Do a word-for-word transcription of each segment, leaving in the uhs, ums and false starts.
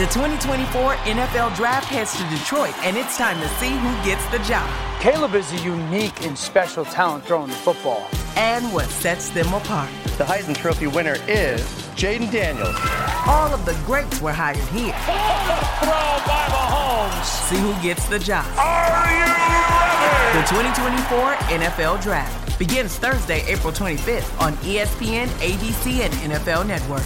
The twenty twenty-four N F L Draft heads to Detroit, and it's time to see who gets the job. Caleb is a unique and special talent throwing the football. And what sets them apart. The Heisman Trophy winner is Jaden Daniels. All of the greats were hired here. Throw by Mahomes. See who gets the job. Are you ready? The twenty twenty-four N F L Draft begins Thursday, April twenty-fifth on E S P N, A B C, and N F L Network.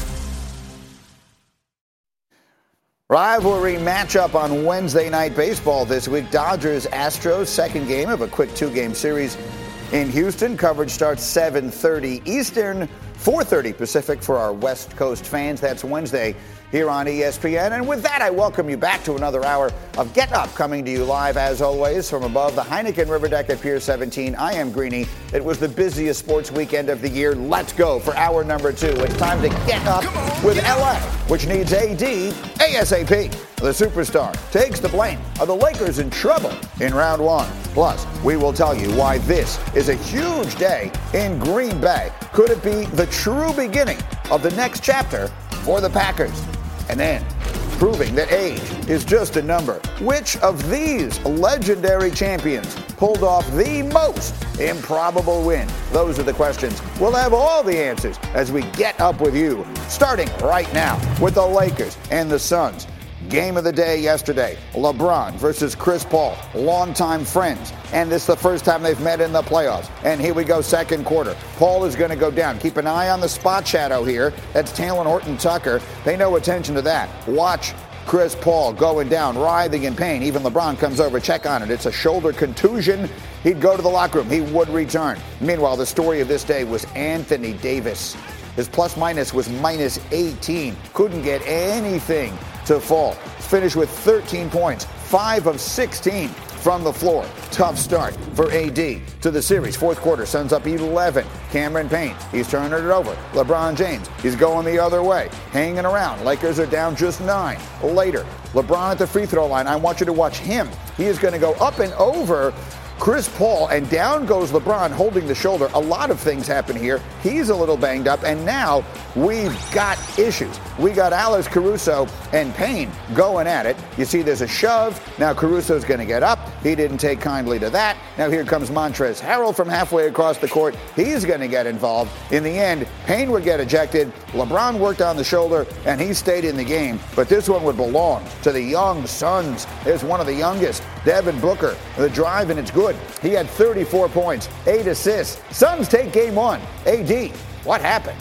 Rivalry matchup on Wednesday Night Baseball this week. Dodgers-Astros, second game of a quick two-game series in Houston. Coverage starts seven thirty Eastern, four thirty Pacific for our West Coast fans. That's Wednesday here on E S P N. And with that, I welcome you back to another hour of Get Up, coming to you live, as always, from above the Heineken River Deck at Pier seventeen. I am Greeny. It was the busiest sports weekend of the year. Let's go for hour number two. It's time to get up with L A, which needs A D ASAP. The superstar takes the blame. Are the Lakers in trouble in round one? Plus, we will tell you why this is a huge day in Green Bay. Could it be the true beginning of the next chapter for the Packers? And then, proving that age is just a number. Which of these legendary champions pulled off the most improbable win? Those are the questions. We'll have all the answers as we get up with you, starting right now with the Lakers and the Suns. Game of the day yesterday, LeBron versus Chris Paul, longtime friends. And this is the first time they've met in the playoffs. And here we go, second quarter. Paul is going to go down. Keep an eye on the spot shadow here. That's Talen Horton-Tucker. Pay no attention to that. Watch Chris Paul going down, writhing in pain. Even LeBron comes over, check on it. It's a shoulder contusion. He'd go to the locker room. He would return. Meanwhile, the story of this day was Anthony Davis. His plus-minus was minus eighteen. Couldn't get anything to fall. Finished with thirteen points, five of sixteen from the floor. Tough start for A D to the series. Fourth quarter, Suns up eleven. Cameron Payne, he's turning it over. LeBron James, he's going the other way, hanging around. Lakers are down just nine. Later, LeBron at the free throw line. I want you to watch him. He is going to go up and over Chris Paul, and down goes LeBron holding the shoulder. A lot of things happen here. He's a little banged up, and now we've got issues. We got Alex Caruso and Payne going at it. You see there's a shove. Now Caruso's going to get up. He didn't take kindly to that. Now here comes Montrezl Harrell from halfway across the court. He's going to get involved. In the end, Payne would get ejected. LeBron worked on the shoulder, and he stayed in the game. But this one would belong to the young Suns. There's one of the youngest, Devin Booker. The drive, and it's good. He had thirty-four points, eight assists. Suns take game one. A D, what happened?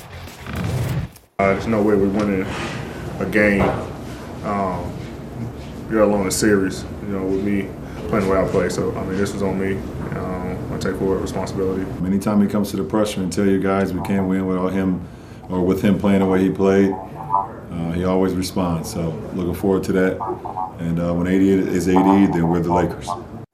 Uh, there's no way we're winning a game, um, let alone a series, you know, with me playing the way I play. So, I mean, this was on me. Um, I take full responsibility. Anytime he comes to the pressure and tell you guys we can't win without him or with him playing the way he played, uh, he always responds. So, looking forward to that. And uh, when A D is A D, then we're the Lakers.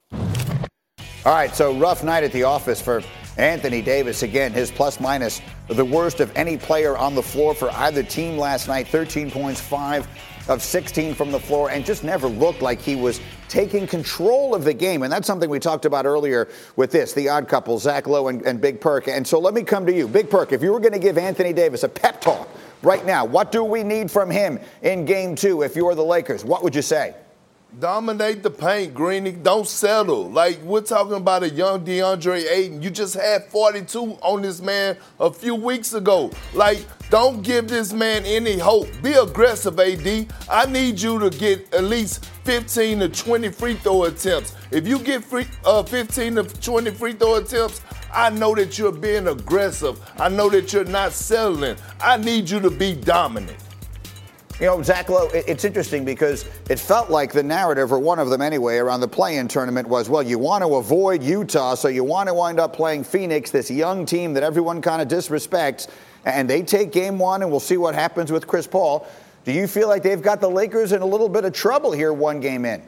All right, so rough night at the office for Anthony Davis. Again, his plus-minus the worst of any player on the floor for either team last night. thirteen points, five of sixteen from the floor, and just never looked like he was taking control of the game. And that's something we talked about earlier with this, the odd couple, Zach Lowe and, and Big Perk. And so let me come to you. Big Perk, if you were going to give Anthony Davis a pep talk right now, what do we need from him in game two if you're the Lakers? What would you say? Dominate the paint, Greeny. Don't settle. Like, we're talking about a young DeAndre Ayton. You just had forty-two on this man a few weeks ago. Like, don't give this man any hope. Be aggressive, A D. I need you to get at least fifteen to twenty free throw attempts. If you get free, uh, fifteen to twenty free throw attempts, I know that you're being aggressive. I know that you're not settling. I need you to be dominant. You know, Zach Lowe, it's interesting because it felt like the narrative, or one of them anyway, around the play-in tournament was, well, you want to avoid Utah, so you want to wind up playing Phoenix, this young team that everyone kind of disrespects, and they take game one, and we'll see what happens with Chris Paul. Do you feel like they've got the Lakers in a little bit of trouble here one game in?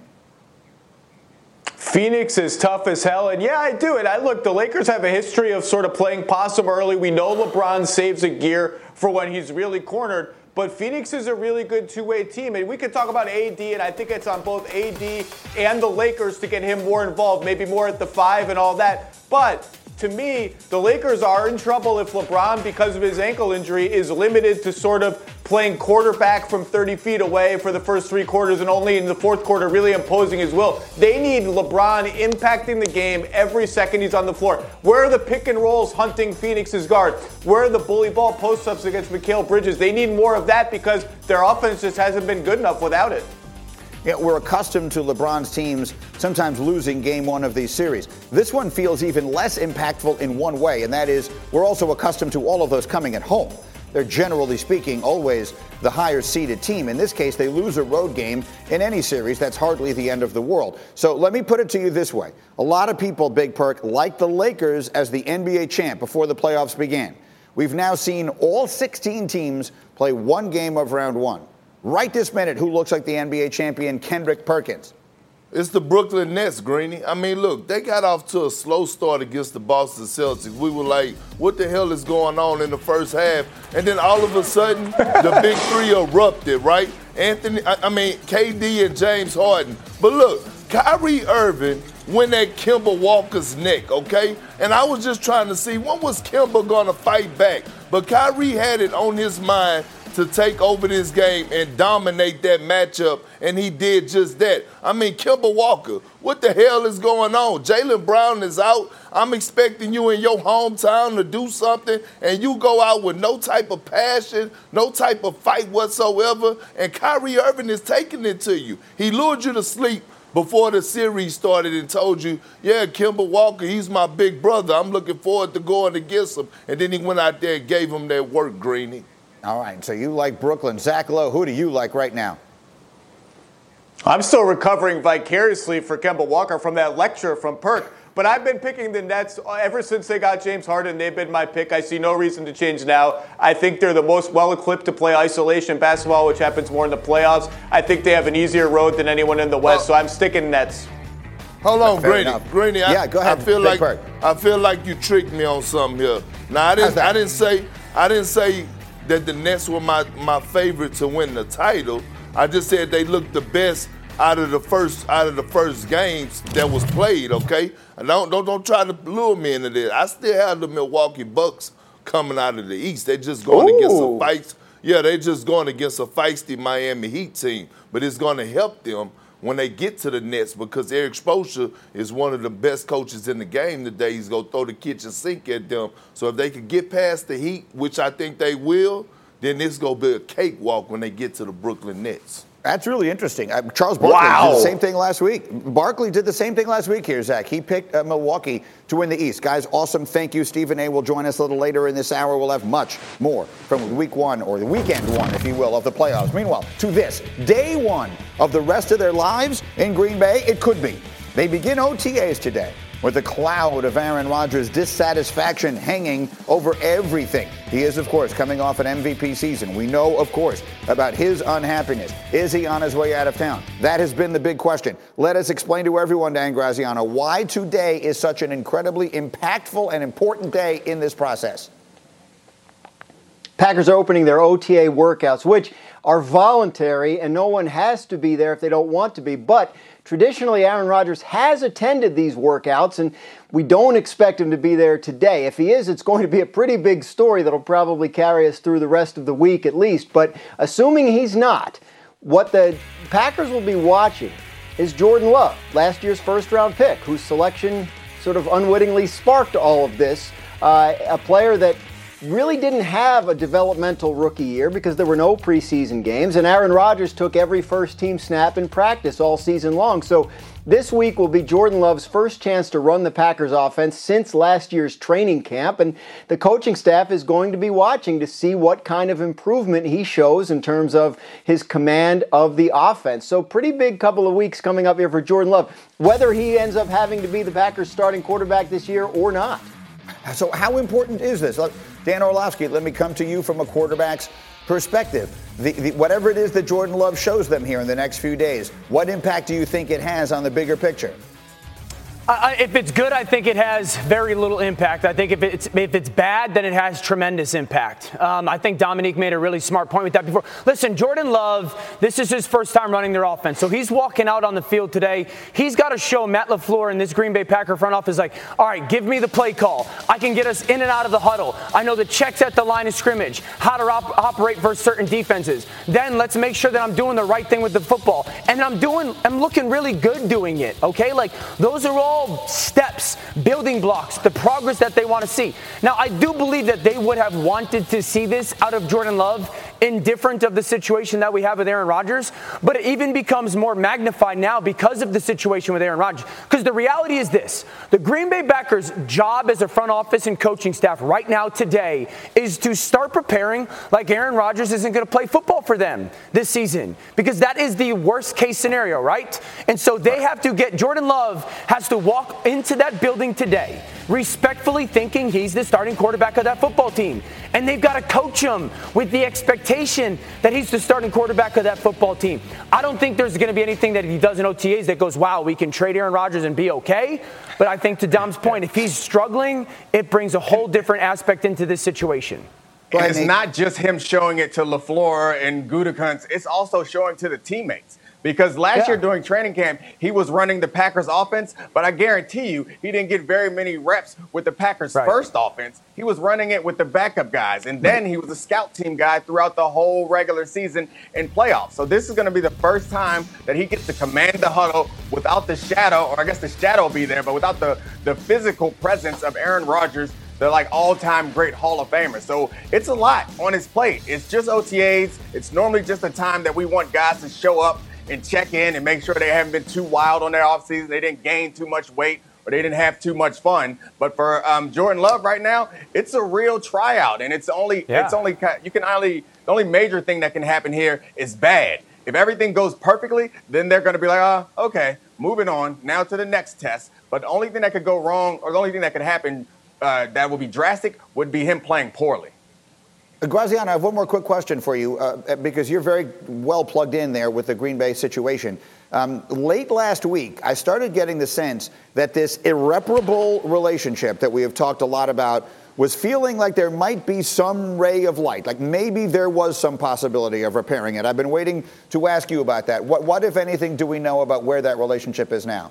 Phoenix is tough as hell, and yeah, I do. And I look, the Lakers have a history of sort of playing possum early. We know LeBron saves a gear for when he's really cornered. But Phoenix is a really good two-way team, and we could talk about A D, and I think it's on both A D and the Lakers to get him more involved, maybe more at the five and all that. But to me, the Lakers are in trouble if LeBron, because of his ankle injury, is limited to sort of playing quarterback from thirty feet away for the first three quarters and only in the fourth quarter really imposing his will. They need LeBron impacting the game every second he's on the floor. Where are the pick and rolls hunting Phoenix's guard? Where are the bully ball post-ups against Mikal Bridges? They need more of that because their offense just hasn't been good enough without it. Yeah, we're accustomed to LeBron's teams sometimes losing game one of these series. This one feels even less impactful in one way, and that is we're also accustomed to all of those coming at home. They're generally speaking always the higher seeded team. In this case, they lose a road game in any series. That's hardly the end of the world. So let me put it to you this way. A lot of people, Big Perk, like the Lakers as the N B A champ before the playoffs began. We've now seen all sixteen teams play one game of round one. Right this minute, who looks like the N B A champion, Kendrick Perkins? It's the Brooklyn Nets, Greeny. I mean, look, they got off to a slow start against the Boston Celtics. We were like, what the hell is going on in the first half? And then all of a sudden, the big three erupted, right? Anthony, I, I mean, K D and James Harden. But look, Kyrie Irving went at Kemba Walker's neck, okay? And I was just trying to see, when was Kemba going to fight back? But Kyrie had it on his mind to take over this game and dominate that matchup, and he did just that. I mean, Kemba Walker, what the hell is going on? Jaylen Brown is out. I'm expecting you in your hometown to do something, and you go out with no type of passion, no type of fight whatsoever, and Kyrie Irving is taking it to you. He lured you to sleep before the series started and told you, yeah, Kemba Walker, he's my big brother. I'm looking forward to going against him. And then he went out there and gave him that work, Greeny. All right, so you like Brooklyn. Zach Lowe, who do you like right now? I'm still recovering vicariously for Kemba Walker from that lecture from Perk. But I've been picking the Nets ever since they got James Harden. They've been my pick. I see no reason to change now. I think they're the most well-equipped to play isolation basketball, which happens more in the playoffs. I think they have an easier road than anyone in the West, so I'm sticking Nets. Hold on, Greeny. Greeny, I, yeah, go ahead. I feel Big like Perk. I feel like you tricked me on something here. Now I didn't I didn't say I didn't say that the Nets were my, my favorite to win the title. I just said they looked the best out of the first out of the first games that was played, okay? And don't don't don't try to lure me into this. I still have the Milwaukee Bucks coming out of the East. They're just going Ooh. against a fight. Yeah, they're just going against a feisty Miami Heat team. But it's going to help them when they get to the Nets because Eric Spoelstra is one of the best coaches in the game today. He's going to throw the kitchen sink at them. So if they could get past the Heat, which I think they will, then it's going to be a cakewalk when they get to the Brooklyn Nets. That's really interesting. Uh, Charles Barkley Wow. did the same thing last week. Barkley did the same thing last week here, Zach. He picked uh, Milwaukee to win the East. Guys, awesome. Thank you. Stephen A. will join us a little later in this hour. We'll have much more from week one, or the weekend one, if you will, of the playoffs. Meanwhile, to this, day one of the rest of their lives in Green Bay, it could be. They begin O T As today with a cloud of Aaron Rodgers' dissatisfaction hanging over everything. He is, of course, coming off an M V P season. We know, of course, about his unhappiness. Is he on his way out of town? That has been the big question. Let us explain to everyone, Dan Graziano, why today is such an incredibly impactful and important day in this process. Packers are opening their O T A workouts, which are voluntary, and no one has to be there if they don't want to be. But traditionally, Aaron Rodgers has attended these workouts, and we don't expect him to be there today. If he is, it's going to be a pretty big story that'll probably carry us through the rest of the week at least. But assuming he's not, what the Packers will be watching is Jordan Love, last year's first-round pick, whose selection sort of unwittingly sparked all of this. Uh, a player that really didn't have a developmental rookie year because there were no preseason games, and Aaron Rodgers took every first-team snap in practice all season long. So this week will be Jordan Love's first chance to run the Packers offense since last year's training camp, and the coaching staff is going to be watching to see what kind of improvement he shows in terms of his command of the offense. So pretty big couple of weeks coming up here for Jordan Love, whether he ends up having to be the Packers starting quarterback this year or not. So how important is this? Look, Dan Orlovsky, let me come to you from a quarterback's perspective. The, the, whatever it is that Jordan Love shows them here in the next few days, what impact do you think it has on the bigger picture? Uh, if it's good, I think it has very little impact. I think if it's if it's bad, then it has tremendous impact. Um, I think Dominique made a really smart point with that before. Listen, Jordan Love, this is his first time running their offense. So he's walking out on the field today. He's got to show Matt LaFleur and this Green Bay Packer front office like, all right, give me the play call. I can get us in and out of the huddle. I know the checks at the line of scrimmage, how to op- operate versus certain defenses. Then let's make sure that I'm doing the right thing with the football. And I'm doing, I'm looking really good doing it, okay? Like, those are all steps, building blocks, the progress that they want to see. Now, I do believe that they would have wanted to see this out of Jordan Love, indifferent of the situation that we have with Aaron Rodgers, but it even becomes more magnified now because of the situation with Aaron Rodgers. Because the reality is this, the Green Bay Packers' job as a front office and coaching staff right now today is to start preparing like Aaron Rodgers isn't going to play football for them this season, because that is the worst case scenario, right? And so they have to get, Jordan Love has to walk into that building today respectfully thinking he's the starting quarterback of that football team. And they've got to coach him with the expectation that he's the starting quarterback of that football team. I don't think there's going to be anything that he does in O T As that goes, wow, we can trade Aaron Rodgers and be okay. But I think to Dom's point, if he's struggling, it brings a whole different aspect into this situation. And it's not just him showing it to LaFleur and Gutekunst. It's also showing to the teammates. Because last yeah. year during training camp, he was running the Packers offense, but I guarantee you he didn't get very many reps with the Packers' right. first offense. He was running it with the backup guys, and then he was a scout team guy throughout the whole regular season and playoffs. So this is going to be the first time that he gets to command the huddle without the shadow, or I guess the shadow will be there, but without the, the physical presence of Aaron Rodgers, the like all-time great Hall of Famer. So it's a lot on his plate. It's just O T As. It's normally just a time that we want guys to show up and check in and make sure they haven't been too wild on their offseason, they didn't gain too much weight, or they didn't have too much fun. But for um, Jordan Love right now, it's a real tryout, and it's only yeah. it's only you can only the only major thing that can happen here is bad. If everything goes perfectly, then they're going to be like, oh, okay, moving on now to the next test. But the only thing that could go wrong, or the only thing that could happen uh, that would be drastic, would be him playing poorly. Graziano, I have one more quick question for you, uh, because you're very well plugged in there with the Green Bay situation. Um, late last week, I started getting the sense that this irreparable relationship that we have talked a lot about was feeling like there might be some ray of light, like maybe there was some possibility of repairing it. I've been waiting to ask you about that. What, what if anything, do we know about where that relationship is now?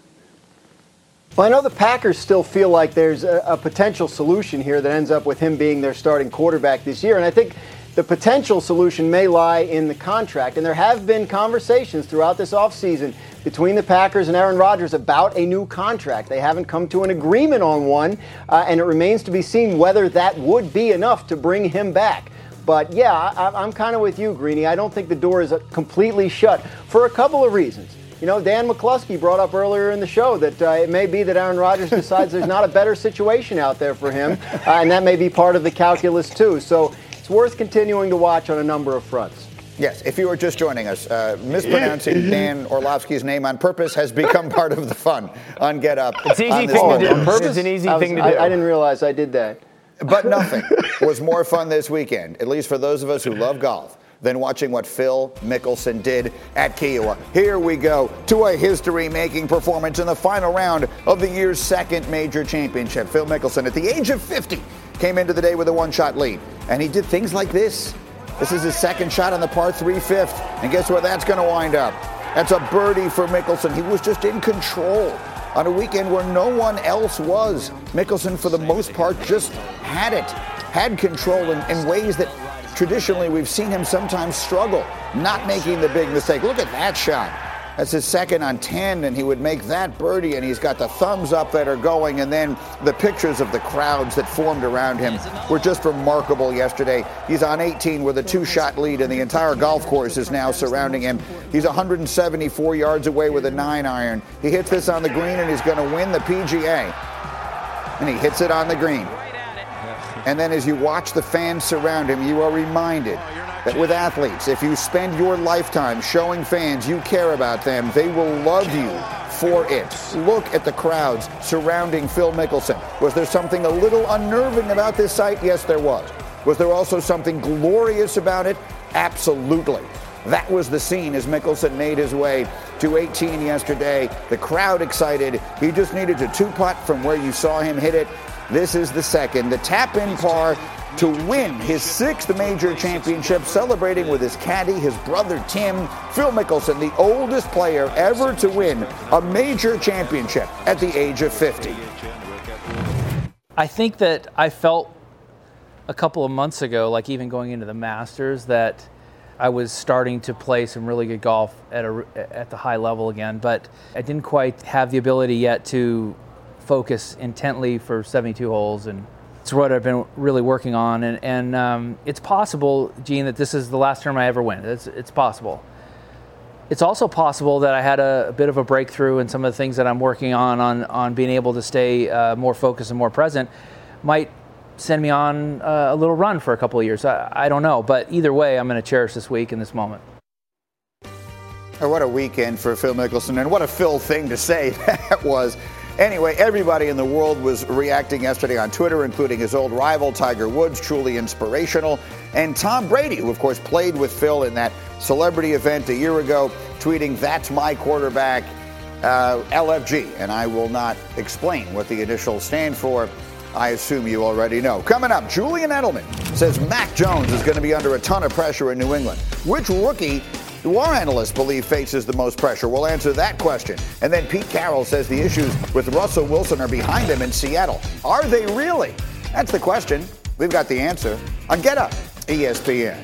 Well, I know the Packers still feel like there's a, a potential solution here that ends up with him being their starting quarterback this year. And I think the potential solution may lie in the contract. And there have been conversations throughout this offseason between the Packers and Aaron Rodgers about a new contract. They haven't come to an agreement on one, uh, and it remains to be seen whether that would be enough to bring him back. But, yeah, I, I'm kind of with you, Greeny. I don't think the door is completely shut for a couple of reasons. You know, Dan McCluskey brought up earlier in the show that uh, it may be that Aaron Rodgers decides there's not a better situation out there for him, uh, and that may be part of the calculus, too. So it's worth continuing to watch on a number of fronts. Yes, if you are just joining us, uh, mispronouncing Dan Orlovsky's name on purpose has become part of the fun on Get Up. It's an easy thing to do. On purpose? It's an easy was, thing to I, do. I didn't realize I did that. But nothing was more fun this weekend, at least for those of us who love golf, than watching what Phil Mickelson did at Kiawah. Here we go to a history-making performance in the final round of the year's second major championship. Phil Mickelson, at the age of fifty, came into the day with a one-shot lead, and he did things like this. This is his second shot on the par three fifth, and guess where that's going to wind up? That's a birdie for Mickelson. He was just in control on a weekend where no one else was. Mickelson, for the most part, just had it, had control in, in ways that traditionally we've seen him sometimes struggle, not making the big mistake. Look at that shot. That's his second on ten, and he would make that birdie, and he's got the thumbs up that are going, and then the pictures of the crowds that formed around him were just remarkable yesterday. He's on eighteen with a two-shot lead, and the entire golf course is now surrounding him. He's one hundred seventy-four yards away with a nine iron. He hits this on the green, and he's going to win the P G A. And he hits it on the green. And then as you watch the fans surround him, you are reminded that with athletes, if you spend your lifetime showing fans you care about them, they will love you for it. Look at the crowds surrounding Phil Mickelson. Was there something a little unnerving about this sight? Yes, there was. Was there also something glorious about it? Absolutely. That was the scene as Mickelson made his way to eighteen yesterday. The crowd excited. He just needed a two-putt from where you saw him hit it. This is the second. The tap-in par to win his sixth major championship, celebrating with his caddy, his brother Tim. Phil Mickelson, the oldest player ever to win a major championship at the age of fifty. I think that I felt a couple of months ago, like even going into the Masters, that I was starting to play some really good golf at a, at the high level again, but I didn't quite have the ability yet to focus intently for seventy-two holes, and it's what I've been really working on. And, and um, it's possible, Gene, that this is the last tournament I ever win. It's, it's possible. It's also possible that I had a, a bit of a breakthrough in some of the things that I'm working on, on, on being able to stay uh, more focused and more present, might send me on uh, a little run for a couple of years. I, I don't know, but either way, I'm going to cherish this week and this moment. Oh, what a weekend for Phil Mickelson, and what a Phil thing to say that was. Anyway, everybody in the world was reacting yesterday on Twitter, including his old rival, Tiger Woods, truly inspirational. And Tom Brady, who, of course, played with Phil in that celebrity event a year ago, tweeting, "That's my quarterback, uh, L F G." And I will not explain what the initials stand for. I assume you already know. Coming up, Julian Edelman says Mac Jones is going to be under a ton of pressure in New England. Which rookie do our analysts believe faces the most pressure? We'll answer that question. And then Pete Carroll says the issues with Russell Wilson are behind him in Seattle. Are they really? That's the question. We've got the answer on Get Up, E S P N.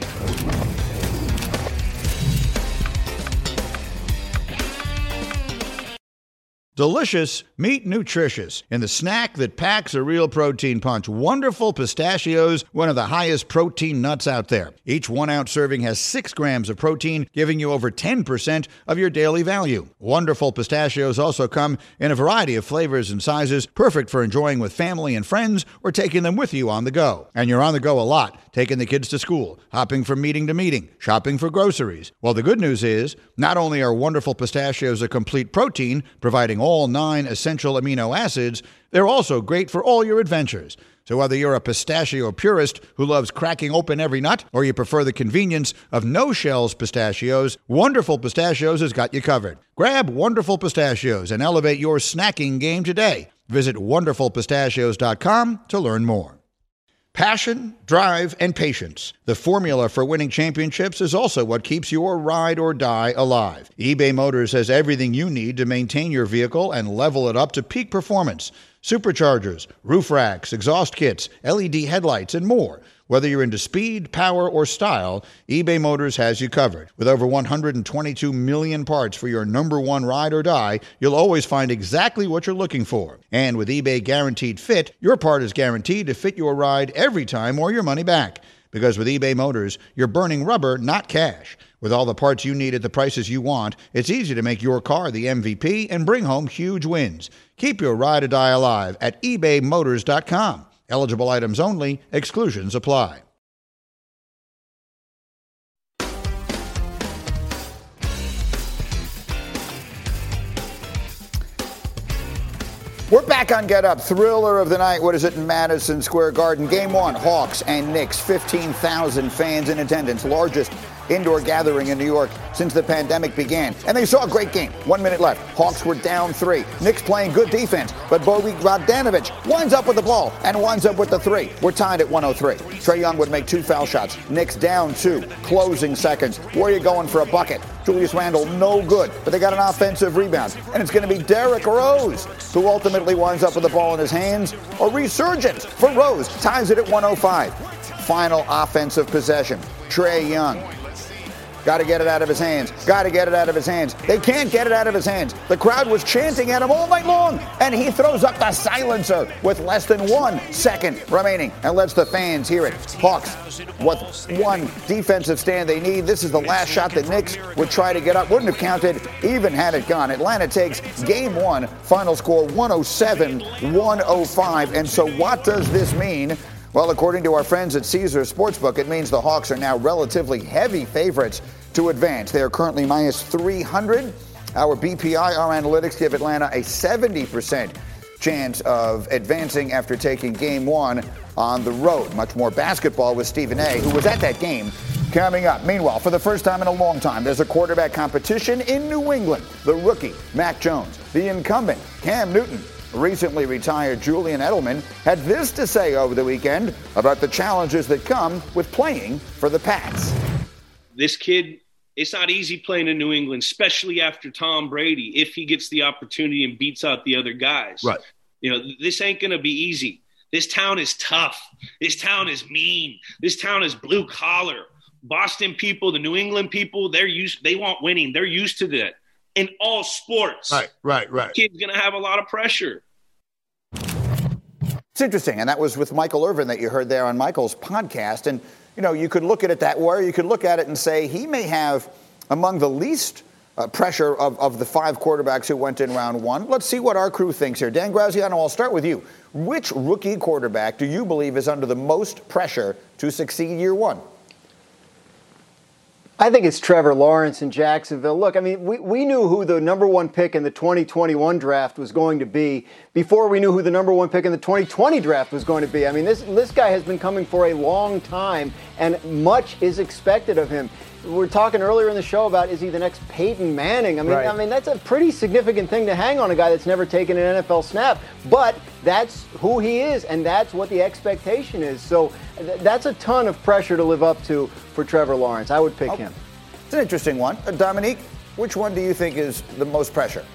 Delicious, meet nutritious. In the snack that packs a real protein punch, Wonderful Pistachios, one of the highest protein nuts out there. Each one-ounce serving has six grams of protein, giving you over ten percent of your daily value. Wonderful Pistachios also come in a variety of flavors and sizes, perfect for enjoying with family and friends or taking them with you on the go. And you're on the go a lot, taking the kids to school, hopping from meeting to meeting, shopping for groceries. Well, the good news is, not only are Wonderful Pistachios a complete protein, providing all nine essential amino acids, they're also great for all your adventures. So whether you're a pistachio purist who loves cracking open every nut, or you prefer the convenience of no-shells pistachios, Wonderful Pistachios has got you covered. Grab Wonderful Pistachios and elevate your snacking game today. Visit wonderful pistachios dot com to learn more. Passion, drive, and patience. The formula for winning championships is also what keeps your ride or die alive. eBay Motors has everything you need to maintain your vehicle and level it up to peak performance. Superchargers, roof racks, exhaust kits, L E D headlights, and more. Whether you're into speed, power, or style, eBay Motors has you covered. With over one hundred twenty-two million parts for your number one ride or die, you'll always find exactly what you're looking for. And with eBay Guaranteed Fit, your part is guaranteed to fit your ride every time or your money back. Because with eBay Motors, you're burning rubber, not cash. With all the parts you need at the prices you want, it's easy to make your car the M V P and bring home huge wins. Keep your ride or die alive at ebay motors dot com. Eligible items only. Exclusions apply. We're back on Get Up. Thriller of the night. What is it in Madison Square Garden? Game one, Hawks and Knicks. fifteen thousand fans in attendance. Largest indoor gathering in New York since the pandemic began. And they saw a great game. One minute left. Hawks were down three. Knicks playing good defense, but Bojan Bogdanovic winds up with the ball and winds up with the three. We're tied at one oh three. Trae Young would make two foul shots. Knicks down two. Closing seconds. Warrior going for a bucket. Julius Randle, no good, but they got an offensive rebound. And it's going to be Derrick Rose, who ultimately winds up with the ball in his hands. A resurgence for Rose. Ties it at one oh five. Final offensive possession. Trae Young. Got to get it out of his hands. Got to get it out of his hands. They can't get it out of his hands. The crowd was chanting at him all night long, and he throws up the silencer with less than one second remaining and lets the fans hear it. Hawks with one defensive stand they need. This is the last shot the Knicks would try to get up. Wouldn't have counted even had it gone. Atlanta takes game one. Final score one oh seven one oh five. And so what does this mean? Well, according to our friends at Caesars Sportsbook, it means the Hawks are now relatively heavy favorites to advance. They are currently minus three hundred. Our B P I, our analytics, give Atlanta a seventy percent chance of advancing after taking game one on the road. Much more basketball with Stephen A., who was at that game, Coming up, meanwhile, for the first time in a long time, there's a quarterback competition in New England. The rookie, Mac Jones, the incumbent, Cam Newton. Recently retired Julian Edelman had this to say over the weekend about the challenges that come with playing for the Pats. This kid, it's not easy playing in New England, especially after Tom Brady, if he gets the opportunity and beats out the other guys. Right. You know, this ain't going to be easy. This town is tough. This town is mean. This town is blue collar. Boston people, the New England people, they're used, they want winning. They're used to that in all sports. Right, right, right. The kid's going to have a lot of pressure. It's interesting, and that was with Michael Irvin that you heard there on Michael's podcast. And, you know, you could look at it that way, or you could look at it and say he may have among the least uh, pressure of, of the five quarterbacks who went in round one. Let's see what our crew thinks here. Dan Graziano, I'll start with you. Which rookie quarterback do you believe is under the most pressure to succeed year one? I think it's Trevor Lawrence in Jacksonville. Look, I mean, we, we knew who the number one pick in the twenty twenty-one draft was going to be before we knew who the number one pick in the twenty twenty draft was going to be. I mean, this this guy has been coming for a long time, and much is expected of him. We were talking earlier in the show about, is he the next Peyton Manning? I mean, right. I mean, that's a pretty significant thing to hang on a guy that's never taken an N F L snap. But that's who he is, and that's what the expectation is. So th- that's a ton of pressure to live up to for Trevor Lawrence. I would pick oh, him. It's an interesting one. Uh, Dominique, which one do you think is the most pressure?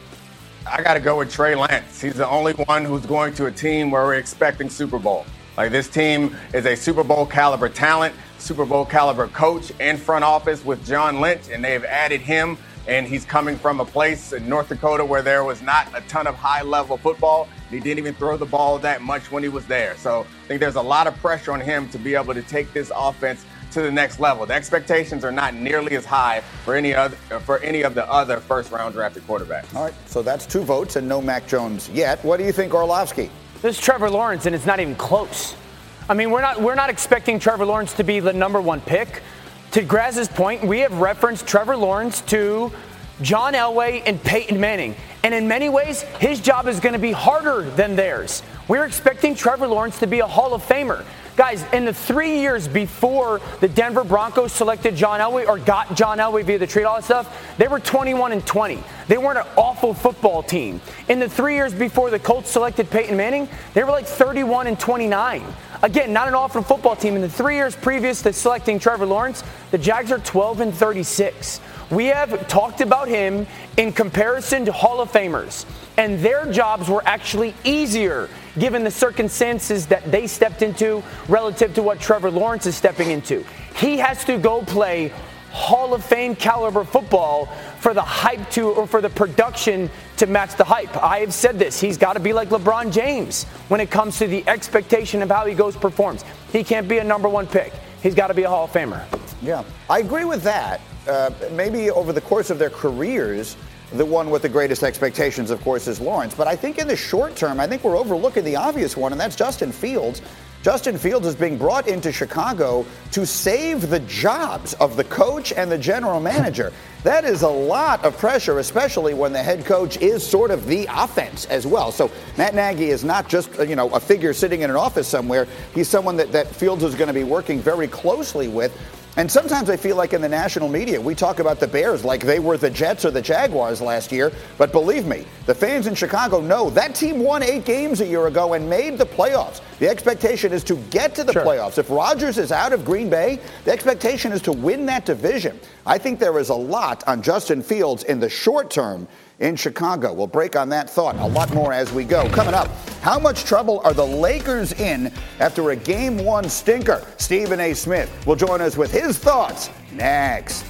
I got to go with Trey Lance. He's the only one who's going to a team where we're expecting Super Bowl. Like, this team is a Super Bowl caliber talent, Super Bowl caliber coach and front office with John Lynch, and they've added him, and he's coming from a place in North Dakota where there was not a ton of high-level football. He didn't even throw the ball that much when he was there. So I think there's a lot of pressure on him to be able to take this offense to the next level. The expectations are not nearly as high for any other for any of the other first-round drafted quarterbacks. All right, so that's two votes and no Mac Jones yet. What do you think, Orlovsky? This is Trevor Lawrence, and it's not even close. I mean, we're not we're not expecting Trevor Lawrence to be the number one pick. To Graz's point, we have referenced Trevor Lawrence to John Elway and Peyton Manning. And in many ways, his job is going to be harder than theirs. We're expecting Trevor Lawrence to be a Hall of Famer. Guys, in the three years before the Denver Broncos selected John Elway or got John Elway via the trade, all that stuff, they were twenty-one and twenty. They weren't an awful football team. In the three years before the Colts selected Peyton Manning, they were like thirty-one and twenty-nine. Again, not an awful football team. In the three years previous to selecting Trevor Lawrence, the Jags are twelve and thirty-six. We have talked about him in comparison to Hall of Famers, and their jobs were actually easier given the circumstances that they stepped into relative to what Trevor Lawrence is stepping into. He has to go play Hall of Fame caliber football for the hype to, or for the production to match the hype. I have said this. He's got to be like LeBron James when it comes to the expectation of how he goes performs. He can't be a number one pick. He's got to be a Hall of Famer. Yeah, I agree with that. Uh, maybe over the course of their careers, the one with the greatest expectations, of course, is Lawrence. But I think in the short term, I think we're overlooking the obvious one, and that's Justin Fields. Justin Fields is being brought into Chicago to save the jobs of the coach and the general manager. That is a lot of pressure, especially when the head coach is sort of the offense as well. So Matt Nagy is not just, you know, a figure sitting in an office somewhere. He's someone that, that Fields is going to be working very closely with. And sometimes I feel like in the national media, we talk about the Bears like they were the Jets or the Jaguars last year. But believe me, the fans in Chicago know that team won eight games a year ago and made the playoffs. The expectation is to get to the sure. playoffs. If Rodgers is out of Green Bay, the expectation is to win that division. I think there is a lot on Justin Fields in the short term in Chicago. We'll break on that thought a lot more as we go. Coming up, how much trouble are the Lakers in after a game one stinker? Stephen A. Smith will join us with his thoughts next.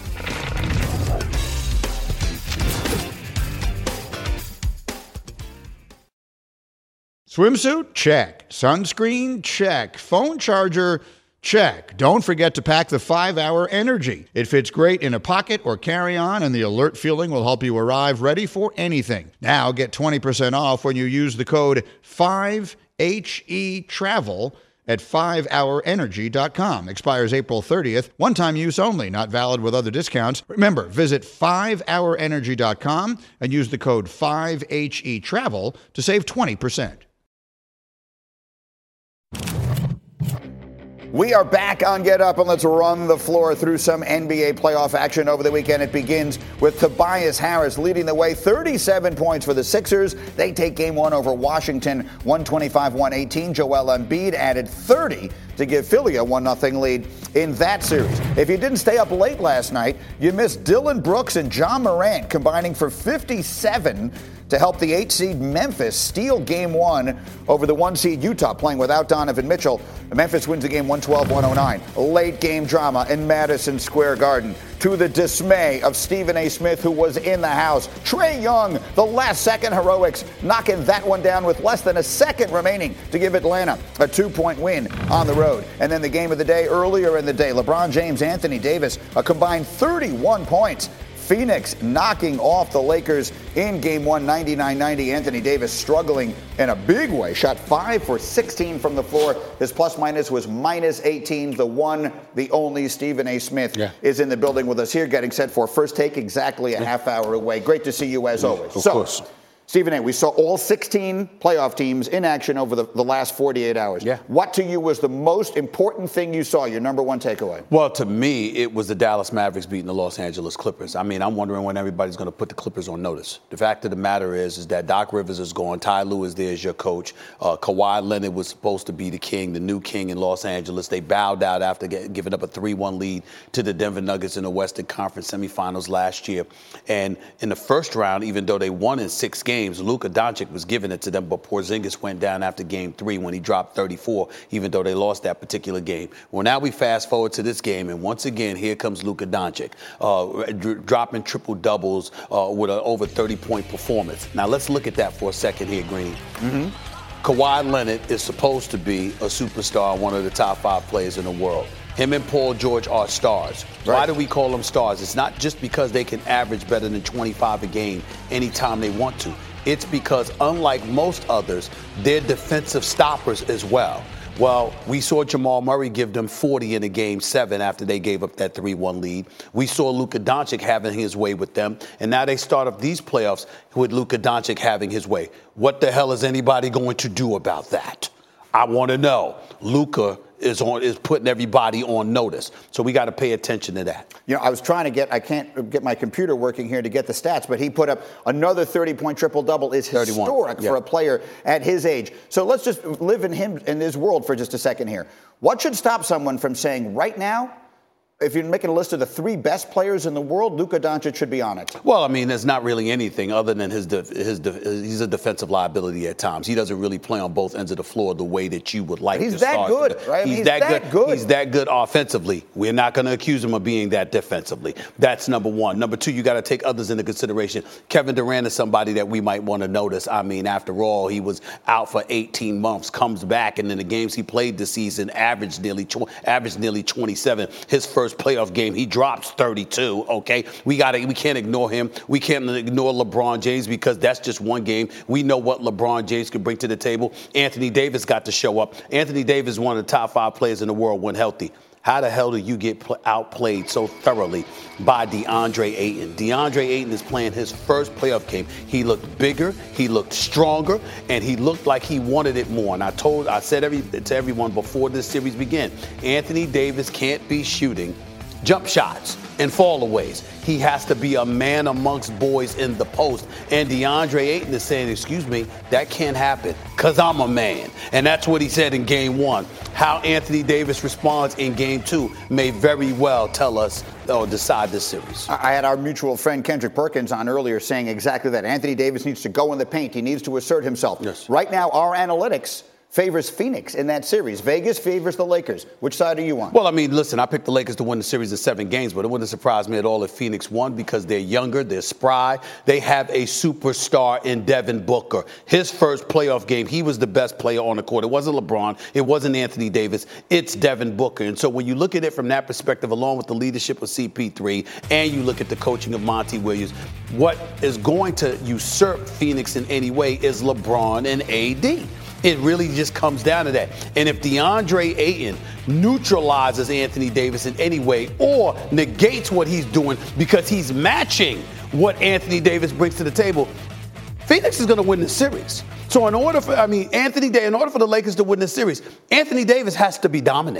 Swimsuit? Check. Sunscreen? Check. Phone charger? Check. Don't forget to pack the five hour Energy. It fits great in a pocket or carry-on, and the alert feeling will help you arrive ready for anything. Now get twenty percent off when you use the code five H E travel at five hour energy dot com. Expires April thirtieth. One-time use only, not valid with other discounts. Remember, visit five hour energy dot com and use the code five H E travel to save twenty percent. We are back on Get Up, and let's run the floor through some N B A playoff action over the weekend. It begins with Tobias Harris leading the way, thirty-seven points for the Sixers. They take game one over Washington, one twenty-five one eighteen. Joel Embiid added thirty to give Philly a one nothing lead in that series. If you didn't stay up late last night, you missed Dillon Brooks and John Morant combining for fifty-seven to help the eight seed Memphis steal game one over the one seed Utah, playing without Donovan Mitchell. Memphis wins the game one twelve one oh nine. Late game drama in Madison Square Garden, to the dismay of Stephen A. Smith, who was in the house. Trae Young, the last second heroics, knocking that one down with less than a second remaining to give Atlanta a two-point win on the road. And then the game of the day earlier in the day, LeBron James, Anthony Davis, a combined thirty-one points. Phoenix knocking off the Lakers in game one, ninety-nine ninety. Anthony Davis struggling in a big way. Shot five for sixteen from the floor. His plus minus was minus eighteen. The one, the only Stephen A. Smith yeah. is in the building with us here, getting set for First Take, exactly a yeah. half hour away. Great to see you as always. Of so, course. Stephen A., we saw all sixteen playoff teams in action over the, the last forty-eight hours. Yeah. What to you was the most important thing you saw, your number one takeaway? Well, to me, it was the Dallas Mavericks beating the Los Angeles Clippers. I mean, I'm wondering when everybody's going to put the Clippers on notice. The fact of the matter is, is that Doc Rivers is gone. Ty Lue is there as your coach. Uh, Kawhi Leonard was supposed to be the king, the new king in Los Angeles. They bowed out after get, giving up a three one lead to the Denver Nuggets in the Western Conference semifinals last year. And in the first round, even though they won in six games, Luka Doncic was giving it to them, but Porzingis went down after game three when he dropped thirty-four, even though they lost that particular game. Well, now we fast forward to this game, and once again, here comes Luka Doncic, uh, d- dropping triple doubles uh, with an over thirty-point performance. Now, let's look at that for a second here, Greeny. Mm-hmm. Kawhi Leonard is supposed to be a superstar, one of the top five players in the world. Him and Paul George are stars. Right. Why do we call them stars? It's not just because they can average better than twenty-five a game anytime they want to. It's because, unlike most others, they're defensive stoppers as well. Well, we saw Jamal Murray give them forty in a game seven after they gave up that three one lead. We saw Luka Doncic having his way with them. And now they start off these playoffs with Luka Doncic having his way. What the hell is anybody going to do about that? I want to know. Luka is on is putting everybody on notice. So we got to pay attention to that. You know, I was trying to get, I can't get my computer working here to get the stats, but he put up another thirty-point triple-double. Is historic yeah. for a player at his age. So let's just live in him, in his world for just a second here. What should stop someone from saying right now, if you're making a list of the three best players in the world, Luka Doncic should be on it? Well, I mean, there's not really anything other than his de- his de- he's a defensive liability at times. He doesn't really play on both ends of the floor the way that you would like. He's to that start. good, right? I mean, he's, he's that, that good. good. He's that good offensively. We're not going to accuse him of being that defensively. That's number one. Number two, you got to take others into consideration. Kevin Durant is somebody that we might want to notice. I mean, after all, he was out for eighteen months, comes back, and in the games he played this season, averaged nearly tw- averaged nearly twenty-seven. His first playoff game, he drops thirty-two, okay? We got to we can't ignore him. We can't ignore LeBron James because that's just one game. We know what LeBron James can bring to the table. Anthony Davis got to show up. Anthony Davis is one of the top five players in the world when healthy. How the hell do you get pl- outplayed so thoroughly by DeAndre Ayton? DeAndre Ayton is playing his first playoff game. He looked bigger, he looked stronger, and he looked like he wanted it more. And I told, I said every, to everyone before this series began, Anthony Davis can't be shooting jump shots and fallaways. He has to be a man amongst boys in the post. And DeAndre Ayton is saying, excuse me, that can't happen because I'm a man. And that's what he said in game one. How Anthony Davis responds in game two may very well tell us or decide this series. I had our mutual friend Kendrick Perkins on earlier saying exactly that. Anthony Davis needs to go in the paint. He needs to assert himself. Yes. Right now, our analytics favors Phoenix in that series. Vegas favors the Lakers. Which side are you on? Well, I mean, listen, I picked the Lakers to win the series in seven games, but it wouldn't surprise me at all if Phoenix won because they're younger, they're spry. They have a superstar in Devin Booker. His first playoff game, he was the best player on the court. It wasn't LeBron. It wasn't Anthony Davis. It's Devin Booker. And so when you look at it from that perspective, along with the leadership of C P three, and you look at the coaching of Monty Williams, what is going to usurp Phoenix in any way is LeBron and A D. It really just comes down to that. And if DeAndre Ayton neutralizes Anthony Davis in any way or negates what he's doing because he's matching what Anthony Davis brings to the table, Phoenix is going to win the series. So in order for, I mean, Anthony Davis, in order for the Lakers to win the series, Anthony Davis has to be dominant.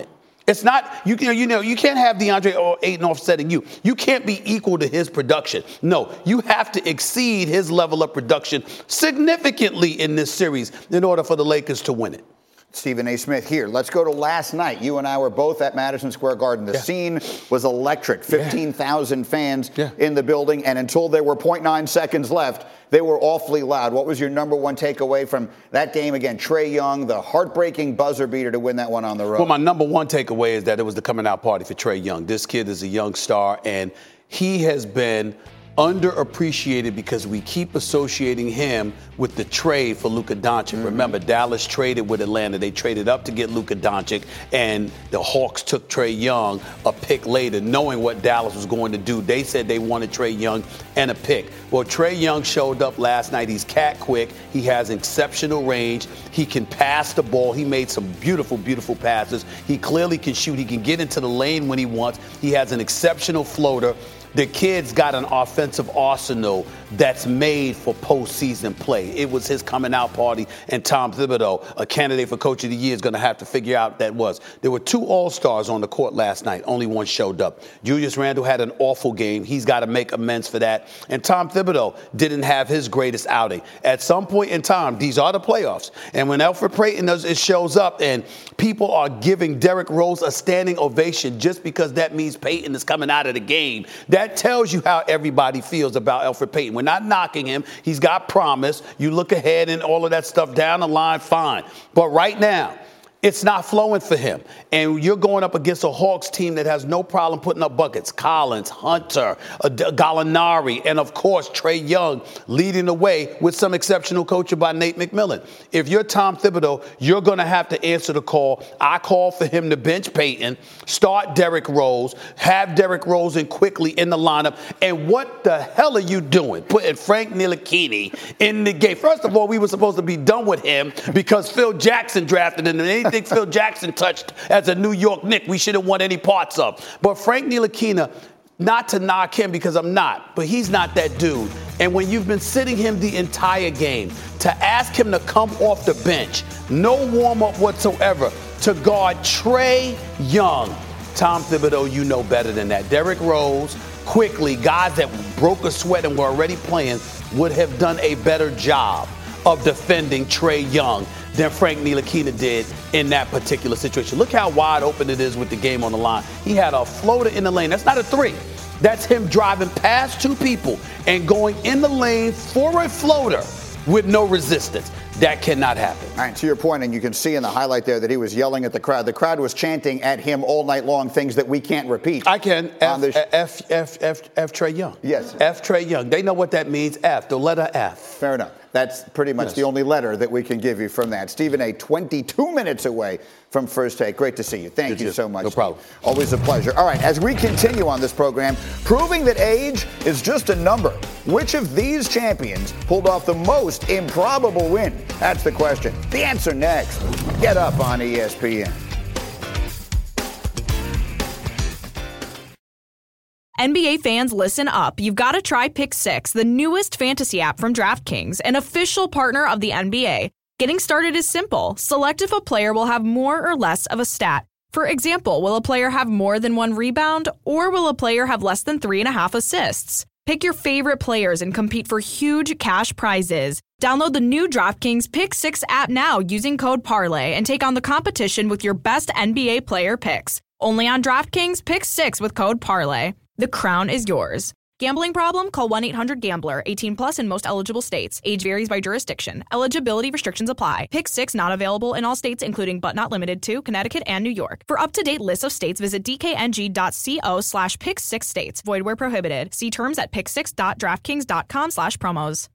It's not, you, you know, you know, you can't have DeAndre Ayton offsetting you. You can't be equal to his production. No, you have to exceed his level of production significantly in this series in order for the Lakers to win it. Stephen A. Smith here. Let's go to last night. You and I were both at Madison Square Garden. The yeah. scene was electric. fifteen thousand yeah. fans yeah. in the building, and until there were point nine seconds left, they were awfully loud. What was your number one takeaway from that game? Again, Trae Young, the heartbreaking buzzer beater to win that one on the road. Well, my number one takeaway is that it was the coming out party for Trae Young. This kid is a young star, and he has been underappreciated because we keep associating him with the trade for Luka Doncic. Mm-hmm. Remember, Dallas traded with Atlanta. They traded up to get Luka Doncic, and the Hawks took Trae Young a pick later, knowing what Dallas was going to do. They said they wanted Trae Young and a pick. Well, Trae Young showed up last night. He's cat quick. He has exceptional range. He can pass the ball. He made some beautiful, beautiful passes. He clearly can shoot. He can get into the lane when he wants. He has an exceptional floater. The kid's got an offensive arsenal that's made for postseason play. It was his coming out party, and Tom Thibodeau, a candidate for Coach of the Year, is going to have to figure out that was. There were two All-Stars on the court last night. Only one showed up. Julius Randle had an awful game. He's got to make amends for that. And Tom Thibodeau didn't have his greatest outing. At some point in time, these are the playoffs. And when Elfrid Payton does, it shows up and people are giving Derrick Rose a standing ovation just because that means Payton is coming out of the game, that tells you how everybody feels about Elfrid Payton. We're not knocking him. He's got promise. You look ahead and all of that stuff down the line, fine. But right now, it's not flowing for him. And you're going up against a Hawks team that has no problem putting up buckets. Collins, Hunter, uh, Gallinari, and, of course, Trae Young leading the way with some exceptional coaching by Nate McMillan. If you're Tom Thibodeau, you're going to have to answer the call. I call for him to bench Payton, start Derrick Rose, have Derrick Rose in quickly in the lineup. And what the hell are you doing putting Frank Ntilikina in the game? First of all, we were supposed to be done with him because Phil Jackson drafted him. And anything Phil Jackson touched as a New York Knick, we shouldn't want any parts of. But Frank Ntilikina, not to knock him because I'm not, but he's not that dude. And when you've been sitting him the entire game, to ask him to come off the bench, no warm-up whatsoever, to guard Trae Young, Tom Thibodeau, you know better than that. Derrick Rose, quickly, guys that broke a sweat and were already playing, would have done a better job of defending Trae Young than Frank Ntilikina did in that particular situation. Look how wide open it is with the game on the line. He had a floater in the lane. That's not a three. That's him driving past two people and going in the lane for a floater with no resistance. That cannot happen. All right, to your point, and you can see in the highlight there that he was yelling at the crowd. The crowd was chanting at him all night long things that we can't repeat. I can. F, sh- F, F, F, F, Trae Young. Yes. F, Trae Young. They know what that means, F, the letter F. Fair enough. That's pretty much yes. the only letter that we can give you from that. Stephen A., twenty-two minutes away from First Take. Great to see you. Thank Good you so much. No problem. Always a pleasure. All right, as we continue on this program, proving that age is just a number, which of these champions pulled off the most improbable win? That's the question. The answer next. Get Up on E S P N. N B A fans, listen up. You've got to try Pick Six, the newest fantasy app from DraftKings, an official partner of the N B A. Getting started is simple. Select if a player will have more or less of a stat. For example, will a player have more than one rebound, or will a player have less than three and a half assists? Pick your favorite players and compete for huge cash prizes. Download the new DraftKings Pick Six app now using code Parlay and take on the competition with your best N B A player picks. Only on DraftKings Pick Six with code Parlay. The crown is yours. Gambling problem? Call one eight hundred gambler. eighteen plus in most eligible states. Age varies by jurisdiction. Eligibility restrictions apply. Pick Six not available in all states, including but not limited to Connecticut and New York. For up-to-date lists of states, visit dkng.co slash pick six states. Void where prohibited. See terms at pick six dot draftkings dot com slash promos.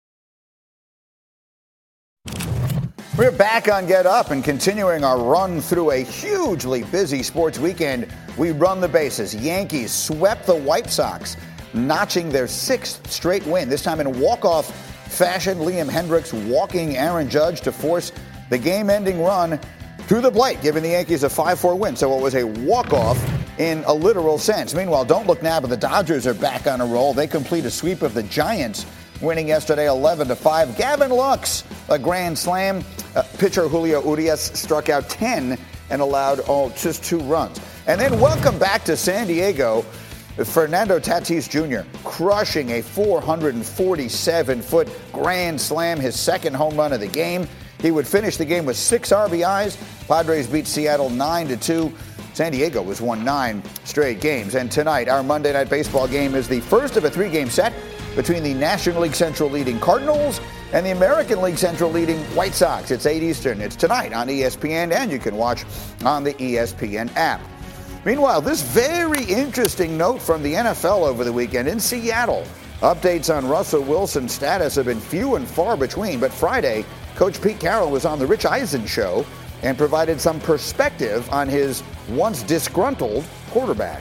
We're back on Get Up and continuing our run through a hugely busy sports weekend. We run the bases. Yankees swept the White Sox, notching their sixth straight win, this time in walk-off fashion. Liam Hendricks walking Aaron Judge to force the game-ending run through the plate, giving the Yankees a five four win. So it was a walk-off in a literal sense. Meanwhile, don't look now, but the Dodgers are back on a roll. They complete a sweep of the Giants, winning yesterday eleven to five. Gavin Lux, a grand slam. Uh, pitcher Julio Urias struck out ten and allowed oh, just two runs. And then welcome back to San Diego, Fernando Tatis Junior crushing a four forty-seven foot grand slam, his second home run of the game. He would finish the game with six R B Is. Padres beat Seattle nine to two. San Diego has won nine straight games. And tonight, our Monday Night Baseball game is the first of a three-game set between the National League Central leading Cardinals and the American League Central leading White Sox. It's eight Eastern. It's tonight on E S P N, and you can watch on the E S P N app. Meanwhile, this very interesting note from the N F L over the weekend in Seattle. Updates on Russell Wilson's status have been few and far between, but Friday, Coach Pete Carroll was on the Rich Eisen show and provided some perspective on his once disgruntled quarterback.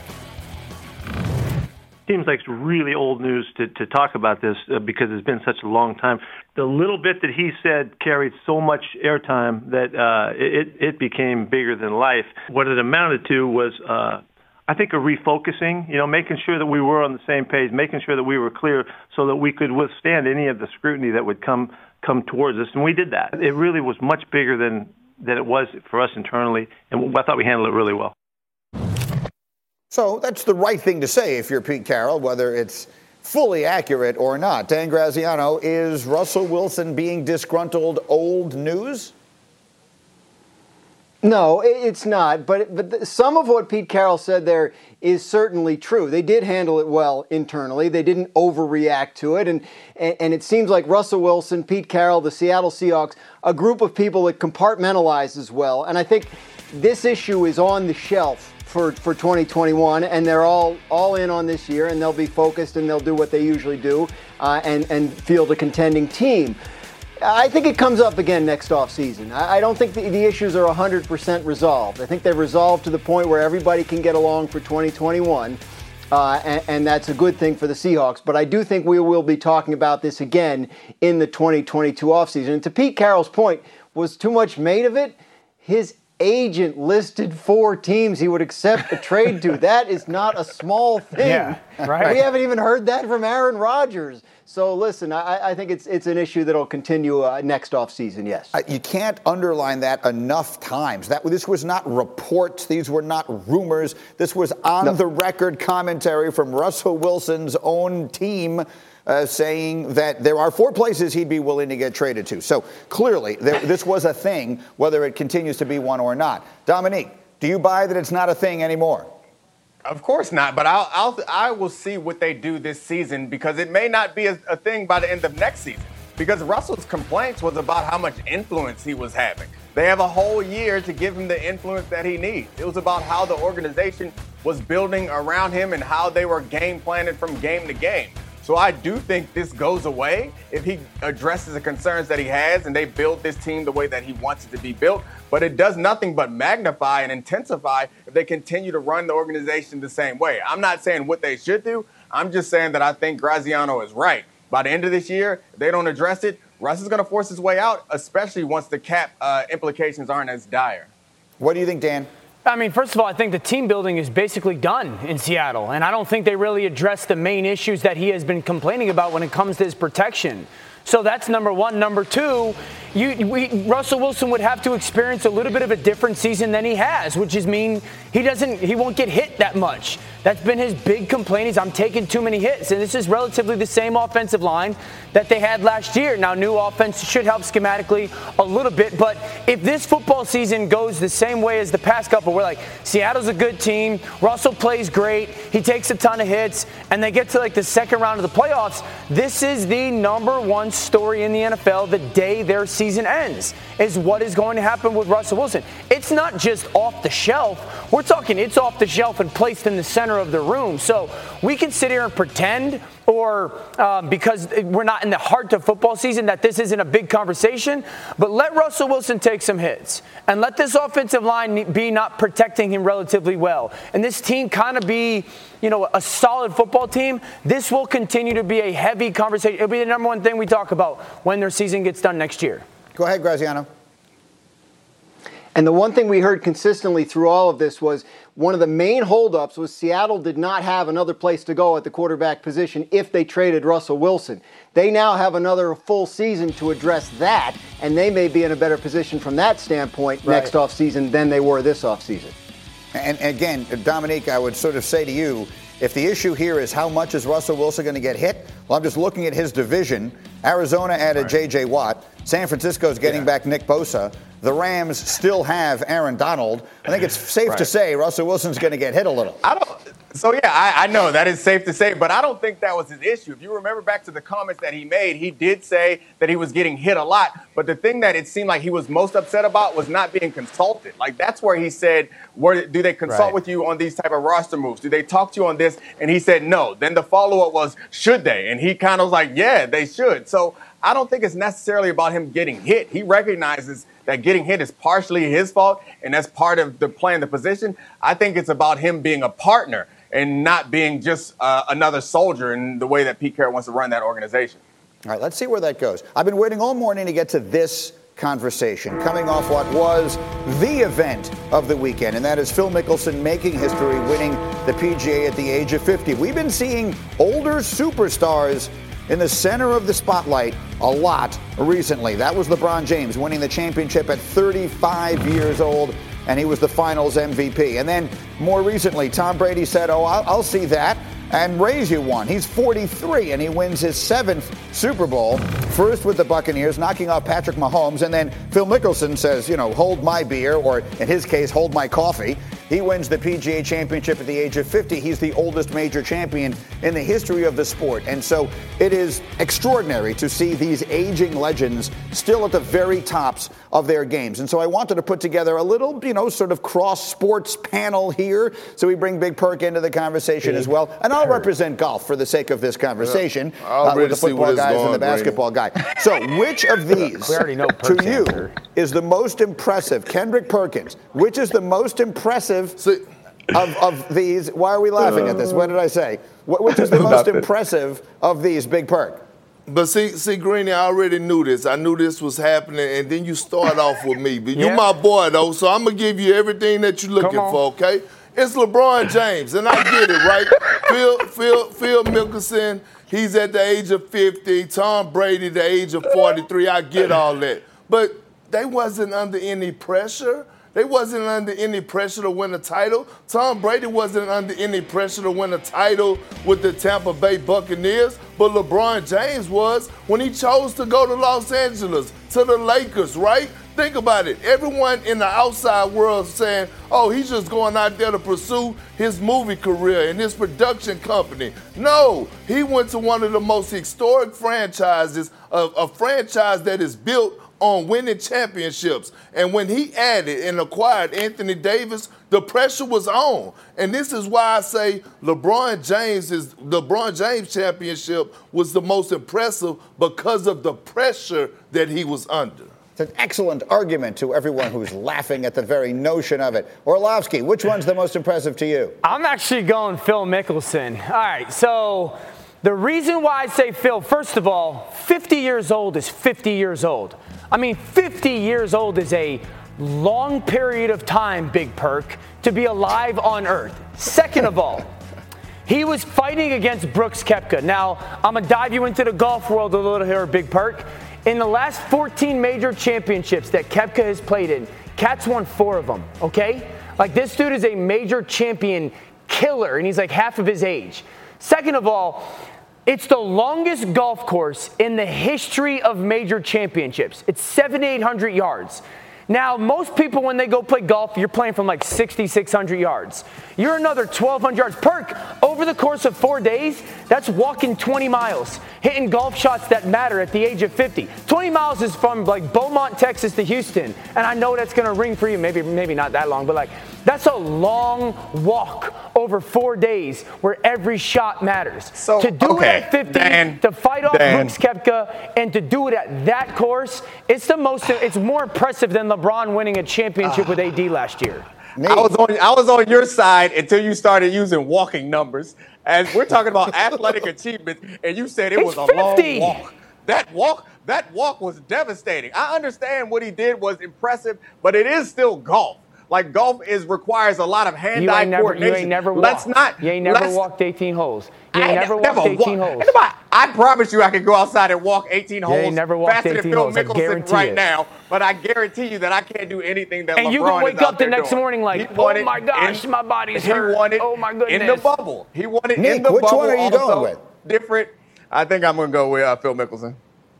Seems like it's really old news to, to talk about this uh, because it's been such a long time. The little bit that he said carried so much airtime that uh, it, it became bigger than life. What it amounted to was, uh, I think, a refocusing, you know, making sure that we were on the same page, making sure that we were clear so that we could withstand any of the scrutiny that would come come towards us. And we did that. It really was much bigger than, than it was for us internally, and I thought we handled it really well. So that's the right thing to say if you're Pete Carroll, whether it's fully accurate or not. Dan Graziano, is Russell Wilson being disgruntled old news? No, it's not. But but some of what Pete Carroll said there is certainly true. They did handle it well internally. They didn't overreact to it. And, and, and it seems like Russell Wilson, Pete Carroll, the Seattle Seahawks, a group of people that compartmentalize as well. And I think this issue is on the shelf for, for twenty twenty-one, and they're all, all in on this year, and they'll be focused, and they'll do what they usually do uh, and, and field a contending team. I think it comes up again next offseason. I, I don't think the, the issues are one hundred percent resolved. I think they're resolved to the point where everybody can get along for twenty twenty-one, uh, and, and that's a good thing for the Seahawks. But I do think we will be talking about this again in the twenty twenty-two offseason. And to Pete Carroll's point, was too much made of it? His agent listed four teams he would accept a trade to. That is not a small thing. Yeah, right. We haven't even heard that from Aaron Rodgers. So listen, I, I think it's it's an issue that will continue uh, next offseason, yes. Uh, you can't underline that enough times. That This was not reports. These were not rumors. This was on-the-record commentary from Russell Wilson's own team Uh, saying that there are four places he'd be willing to get traded to. So clearly, there, this was a thing, whether it continues to be one or not. Dominique, do you buy that it's not a thing anymore? Of course not, but I'll, I'll I will see what they do this season, because it may not be a, a thing by the end of next season. Because Russell's complaints was about how much influence he was having. They have a whole year to give him the influence that he needs. It was about how the organization was building around him and how they were game planning from game to game. So I do think this goes away if he addresses the concerns that he has and they build this team the way that he wants it to be built. But it does nothing but magnify and intensify if they continue to run the organization the same way. I'm not saying what they should do. I'm just saying that I think Graziano is right. By the end of this year, if they don't address it, Russ is going to force his way out, especially once the cap uh, implications aren't as dire. What do you think, Dan? I mean, first of all, I think the team building is basically done in Seattle, and I don't think they really addressed the main issues that he has been complaining about when it comes to his protection. So that's number one. Number two, you, we, Russell Wilson would have to experience a little bit of a different season than he has, which is mean he doesn't, he won't get hit that much. That's been his big complaint is I'm taking too many hits, and this is relatively the same offensive line that they had last year. Now, new offense should help schematically a little bit, but if this football season goes the same way as the past couple, we're like, Seattle's a good team, Russell plays great, he takes a ton of hits, and they get to like the second round of the playoffs, this is the number one story in the N F L the day their season ends, is what is going to happen with Russell Wilson. It's not just off the shelf. We're talking it's off the shelf and placed in the center of the room. So we can sit here and pretend, or um, because we're not in the heart of football season, that this isn't a big conversation. But let Russell Wilson take some hits, and let this offensive line be not protecting him relatively well, and this team kind of be, you know, a solid football team. This will continue to be a heavy conversation. It'll be the number one thing we talk about when their season gets done next year. Go ahead, Graziano. And the one thing we heard consistently through all of this was one of the main holdups was Seattle did not have another place to go at the quarterback position if they traded Russell Wilson. They now have another full season to address that, and they may be in a better position from that standpoint right. next offseason than they were this offseason. And again, Dominique, I would sort of say to you, if the issue here is how much is Russell Wilson going to get hit, well, I'm just looking at his division. Arizona added right. J J. Watt. San Francisco's getting yeah. back Nick Bosa. The Rams still have Aaron Donald. I think it's safe right. to say Russell Wilson's going to get hit a little. I don't. So, yeah, I, I know that is safe to say, but I don't think that was his issue. If you remember back to the comments that he made, he did say that he was getting hit a lot. But the thing that it seemed like he was most upset about was not being consulted. Like, that's where he said, where, do they consult right. with you on these type of roster moves? Do they talk to you on this? And he said no. Then the follow-up was, should they? And he kind of was like, yeah, they should. So I don't think it's necessarily about him getting hit. He recognizes that getting hit is partially his fault, and that's part of the playing the position. I think it's about him being a partner and not being just uh, another soldier in the way that Pete Carroll wants to run that organization. All right, let's see where that goes. I've been waiting all morning to get to this conversation, coming off what was the event of the weekend, and that is Phil Mickelson making history, winning the P G A at the age of fifty. We've been seeing older superstars in the center of the spotlight a lot recently. That was LeBron James winning the championship at thirty-five years old, and he was the finals M V P. And then more recently, Tom Brady said, oh, I'll, I'll see that, and raise you one. He's forty-three, and he wins his seventh Super Bowl, first with the Buccaneers, knocking off Patrick Mahomes. And then Phil Mickelson says, you know, hold my beer, or in his case, hold my coffee. He wins the P G A championship at the age of fifty. He's the oldest major champion in the history of the sport. And so it is extraordinary to see these aging legends still at the very tops of their games. And so I wanted to put together a little, you know, sort of cross-sports panel here. So we bring Big Perk into the conversation big as well. And I'll Perk. represent golf for the sake of this conversation, yeah. uh, with the football guys and the basketball guy. So which of these, we already know to you, answer. is the most impressive? Kendrick Perkins, which is the most impressive See, of, of these? Why are we laughing at this? What did I say? Which is the most impressive of these, Big Perk? But see, see, Greeny, I already knew this. I knew this was happening, and then you start off with me. But yeah. you're my boy, though, so I'm going to give you everything that you're looking for, okay? It's LeBron James, and I get it, right? Phil, Phil, Phil Mickelson, he's at the age of fifty. Tom Brady, the age of forty-three. I get all that. But they wasn't under any pressure. They wasn't under any pressure to win a title. Tom Brady wasn't under any pressure to win a title with the Tampa Bay Buccaneers, but LeBron James was when he chose to go to Los Angeles, to the Lakers, right? Think about it. Everyone in the outside world saying, oh, he's just going out there to pursue his movie career and his production company. No, he went to one of the most historic franchises, a, a franchise that is built on winning championships. And when he added and acquired Anthony Davis, the pressure was on. And this is why I say LeBron James is LeBron James championship was the most impressive because of the pressure that he was under. It's an excellent argument to everyone who's laughing at the very notion of it. Orlovsky, which one's the most impressive to you? I'm actually going Phil Mickelson. All right, so the reason why I say Phil, first of all, fifty years old is fifty years old. I mean, fifty years old is a long period of time, Big Perk, to be alive on Earth. Second of all, he was fighting against Brooks Koepka. Now, I'm going to dive you into the golf world a little here, Big Perk. In the last fourteen major championships that Koepka has played in, Cat's won four of them, okay? Like, this dude is a major champion killer, and he's like half of his age. Second of all, it's the longest golf course in the history of major championships. It's seven thousand eight hundred yards. Now, most people, when they go play golf, you're playing from like six thousand six hundred yards. You're another twelve hundred yards. Perk, over the course of four days, that's walking twenty miles, hitting golf shots that matter at the age of fifty. twenty miles is from like Beaumont, Texas to Houston. And I know that's going to ring for you, maybe maybe not that long, but like that's a long walk over four days where every shot matters. So, to do okay, it at fifty, Dan, to fight off Dan. Brooks Koepka, and to do it at that course, it's the most, it's more impressive than LeBron winning a championship uh, with A D last year. I was on I was on your side until you started using walking numbers. As we're talking about athletic achievements, and you said it it's was a fifty. long walk. That walk, that walk was devastating. I understand what he did was impressive, but it is still golf. Like golf is requires a lot of hand-eye you never, coordination. You ain't never walked. Let's not. You ain't never let's, walked eighteen holes. You I ain't never walked never eighteen walk, holes. Anybody, I promise you I could go outside and walk eighteen You holes ain't never walked faster than eighteen Phil holes, I Mickelson guarantee right it. now, but I guarantee you that I can't do anything that and LeBron you gonna wake is out up the there next doing. morning like, He won oh it my gosh, in, my body's he hurt. Won it oh my goodness. in the bubble. He won it Nick, in the which bubble. one are you also going with? Different. I think I'm going to go with uh, Phil Mickelson.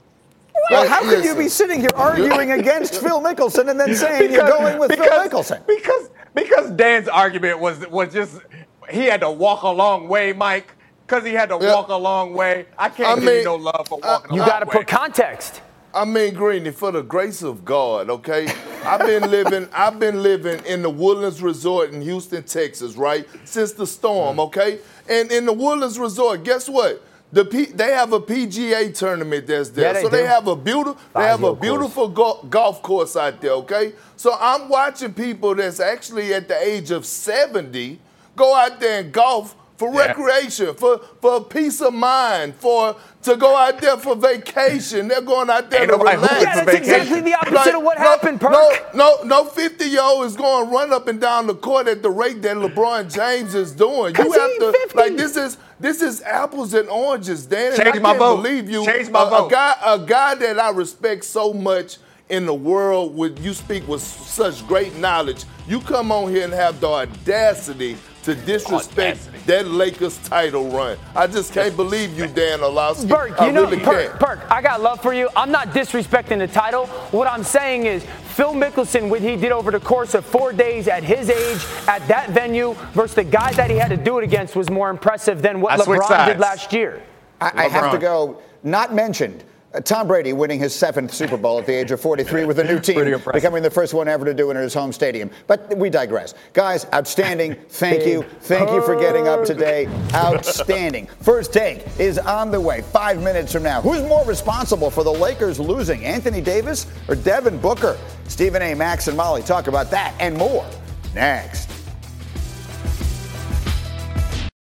Well, how could you be sitting here arguing against Phil Mickelson and then saying because, you're going with because, Phil Mickelson? Because because Dan's argument was was just he had to walk a long way, Mike. Because he had to yeah. walk a long way. I can't I give mean, you no love for walking You a long got to way. put context. I mean, Greeny, for the grace of God, okay? I've been living, I've been living in the Woodlands Resort in Houston, Texas, right? Since the storm, okay? And in the Woodlands Resort, guess what? The P, they have a P G A tournament that's there. Yeah, they so do. they have a beautiful they have a Fazio beautiful go- golf course out there, okay? So I'm watching people that's actually at the age of seventy go out there and golf for Yeah. recreation, for, for peace of mind, for to go out there for vacation. They're going out there Ain't to nobody relax. hooping Yeah, for that's vacation. exactly the opposite Like, of what no, happened, Perk. No, no, no fifty-year-old is going to run up and down the court at the rate that LeBron James is doing. You 'Cause have he's to fifty. like this is this is apples and oranges, Dan. And Change I my can't vote. believe you. Change my a, vote. A guy, a guy that I respect so much in the world, with you speak with such great knowledge. You come on here and have the audacity to disrespect Audacity. that Lakers title run. I just can't believe you, Dan Orlovsky. Burke, I you know, really Perk, can't. Perk, I got love for you. I'm not disrespecting the title. What I'm saying is Phil Mickelson, what he did over the course of four days at his age, at that venue, versus the guy that he had to do it against was more impressive than what I switch LeBron sides. did last year. I, I have to LeBron. go, not mentioned, uh, Tom Brady winning his seventh Super Bowl at the age of forty-three with a new team, Pretty impressive. becoming the first one ever to do it in his home stadium. But we digress. Guys, outstanding. Thank you. Thank you for getting up today. Outstanding. First Take is on the way five minutes from now. Who's more responsible for the Lakers losing, Anthony Davis or Devin Booker? Stephen A., Max, and Molly talk about that and more next.